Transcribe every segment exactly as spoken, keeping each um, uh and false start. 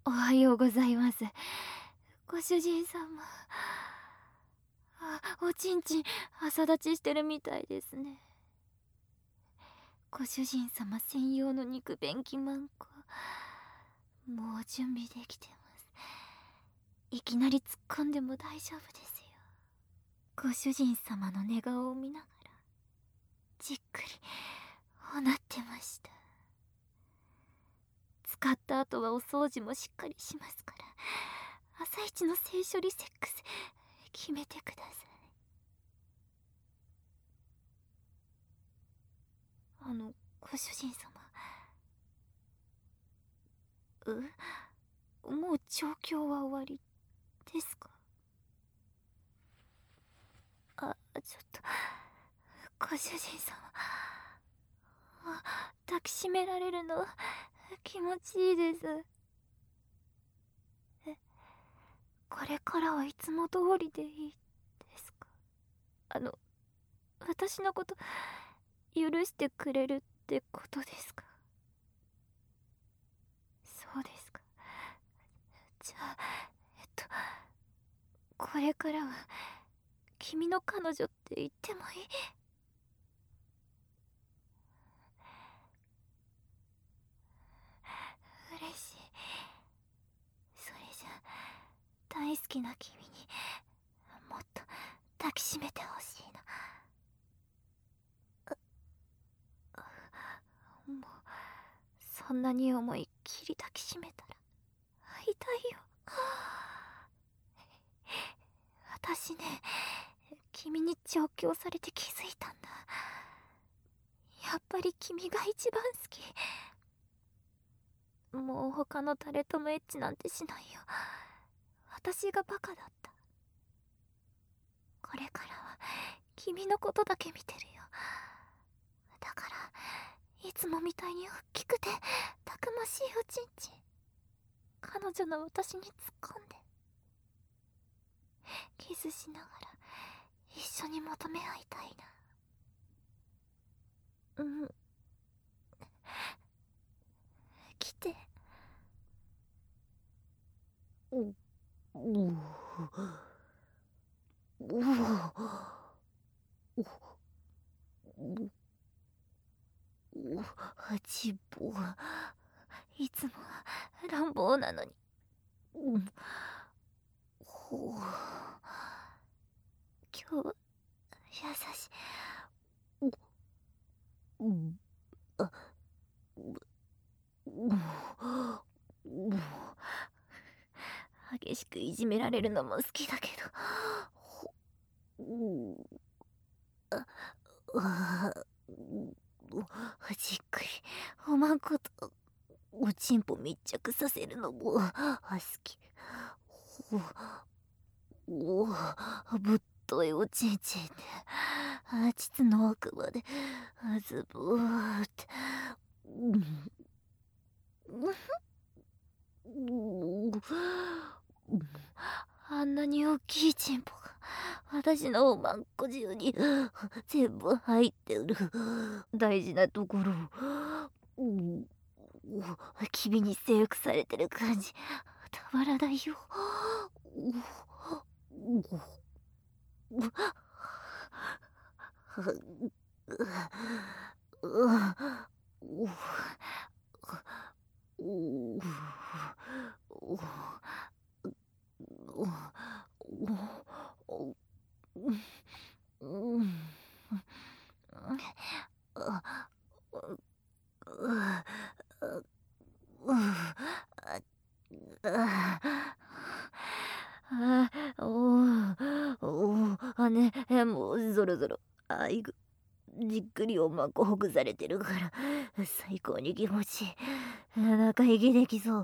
おはようございます。ご主人様。あ、おちんちん朝立ちしてるみたいですね。ご主人様専用の肉便器まんこ、もう準備できてます。いきなり突っ込んでも大丈夫ですよ。ご主人様の寝顔を見ながらじっくりおなってました。使った後はお掃除もしっかりしますから、朝一の性処理セックス決めてください。あの、ご主人様、うもう調教は終わりですか？あ、ちょっと、ご主人様、あ、抱きしめられるの気持ちいいです。え、これからはいつも通りでいいですか？あの、私のこと許してくれるってことですか？そうですか。じゃあ、えっと、これからは君の彼女って言ってもいい？嬉しい。それじゃ大好きな君にもっと抱きしめてほしいな。もうそんなに思いっきり抱きしめたら痛いよ。私ね、君に調教されて気づいたんだ。やっぱり君が一番好き。もう他の誰ともエッチなんてしないよ。私がバカだった。これからは君のことだけ見てるよ。だからいつもみたいに大きくてたくましいおちんちん、彼女の私に突っ込んでキスしながら一緒に求め合いたいな。うん、来て。うううううちぼいつも乱暴なのに。うん、ほう、今日は優しい。う、うん、あ、う、う、う、激しくいじめられるのも好きだけど、ほ、う、あ、あ、う、じっくりおまんことおちんぽ密着させるのもあ好き。ほ、お、ぶっといおちんちんであ膣の奥まであずぼーって、うん、うん、あんなに大きいチンポが私のおまんこ中に全部入ってる大事なところを、うん、君に征服されてる感じたまらないよ。ああ、おお、あね、もうぞろぞろ、あいぐ、じっくりおまんこほぐされてるから最高に気持ちいい。中息できそう。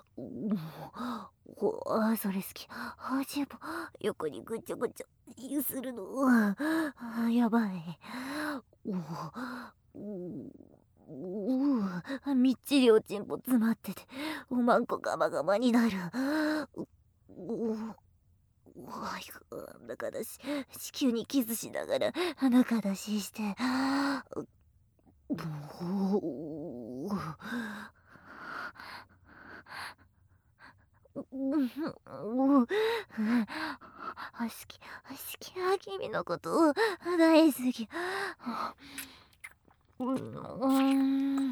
おあ、それ好き。あ、チンポ横にぐちょぐちょゆするの。あ、やばい。おおううみっちりおちんぽ詰まってておまんこガバガバになる。うううわい中出し子宮にキスしながら中出しして、うううん、好き、好き、あ、君のこと大好き。うん、うん、うん、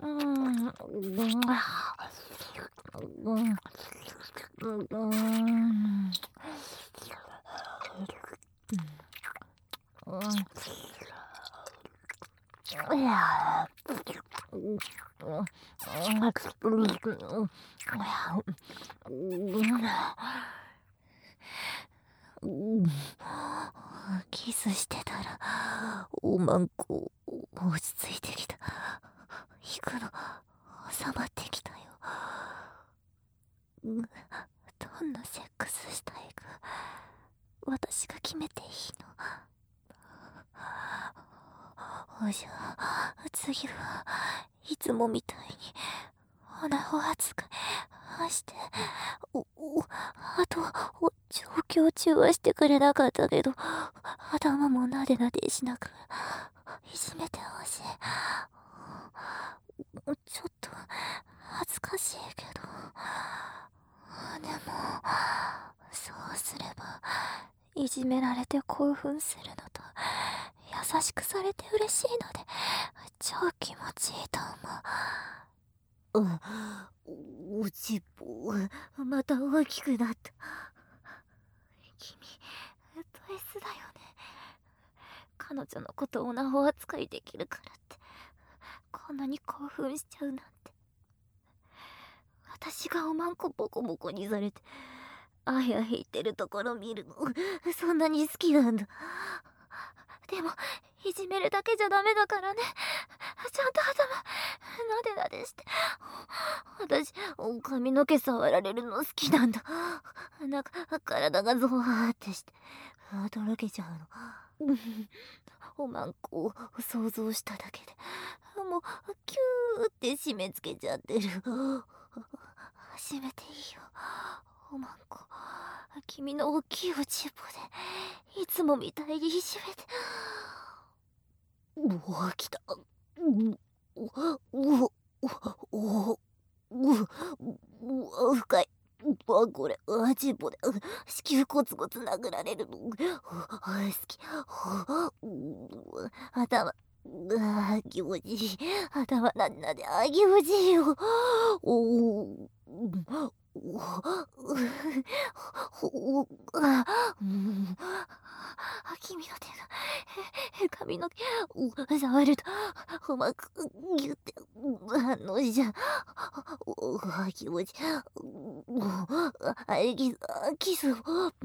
うん、いや、キスしてたらおまんこ落ち着いてきた。引くの収まってきたよ。どんなセックスしたいか私が決めていいの。おじゃ、次はいつもみたいに鼻を熱くして、お、お、あと、お、調教中はしてくれなかったけど、頭もなでなでしなく、いじめてほしい。ちょっと、恥ずかしいけど、でも、そうすれば、いじめられて興奮するのと、優しくされて嬉しいので、超気持ちいいと思う。う、おちっぽ、また大きくなった。君、ド S だよね。彼女のことをなお扱いできるからって、こんなに興奮しちゃうなんて。私がおまんこボコボコにされて、あや言ってるところ見るの、そんなに好きなんだ。でも、いじめるだけじゃダメだからね。ちゃんと頭、なでなでして。私、髪の毛触られるの好きなんだ。なんか、体がゾワーってして、とろけちゃうの。おまんこを想像しただけで、もう、キューって締め付けちゃってる。閉めていいよ、おまんこ。君の大きいおちっぽで、いつもみたいにいじめて。うわ、来た。う、う、う、う、う、う、深い。うわ、これ、あ、ちっぽで、子宮コツコツ殴られるの。あ、好き。う、頭、あ、気持ちいい。頭なんだで、あ、気持ちいいよ。おお、お、お、あ、うん、君の手が髪の毛を触るとうまくギュって反応しちゃう。お、気持ちいい。お、あ、キス、キスを、うん、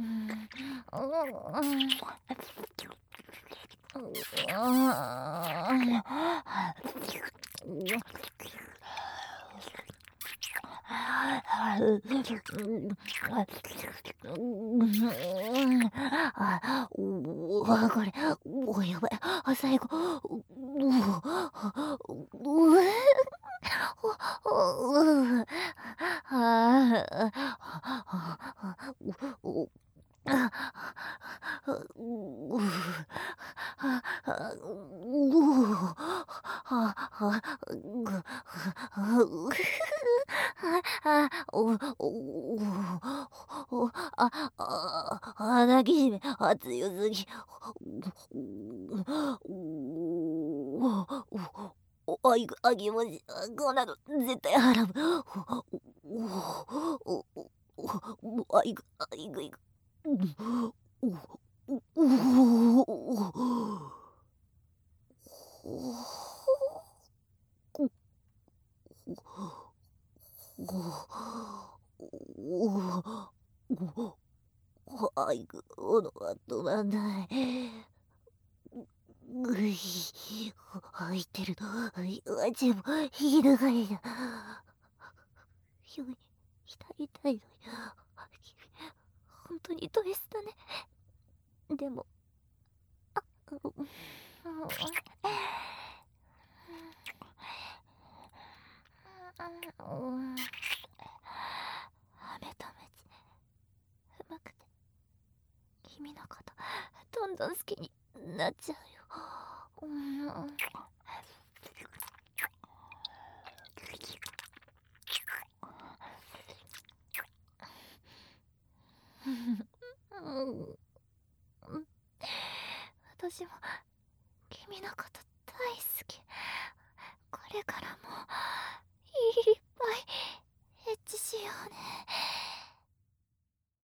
あ、おお、これ、おお、やばい。あ、最後、おお、おお、お、ああ、おお、あ、う、あ、あ、う、あ、あ、ぐ、あ、あ、お、お、お、あ、あ、あ、抱きしめ、あ、強すぎ。お、お、お、あいぐ、あ、気持ち、こんなの絶対払う。お、お、お、お、あいぐ、あいぐいぐ。お、お、お、お、あいぐ、おのは止まんない。ぐい、入ってるの。いや、全部、ひどがりだ。よい、痛い痛いのに。君、本当にド S だね。でも、うん、うん、うん、めためち、うまくて、君のことどんどん好きになっちゃうよ。うん、 うん、うん、私も君のこと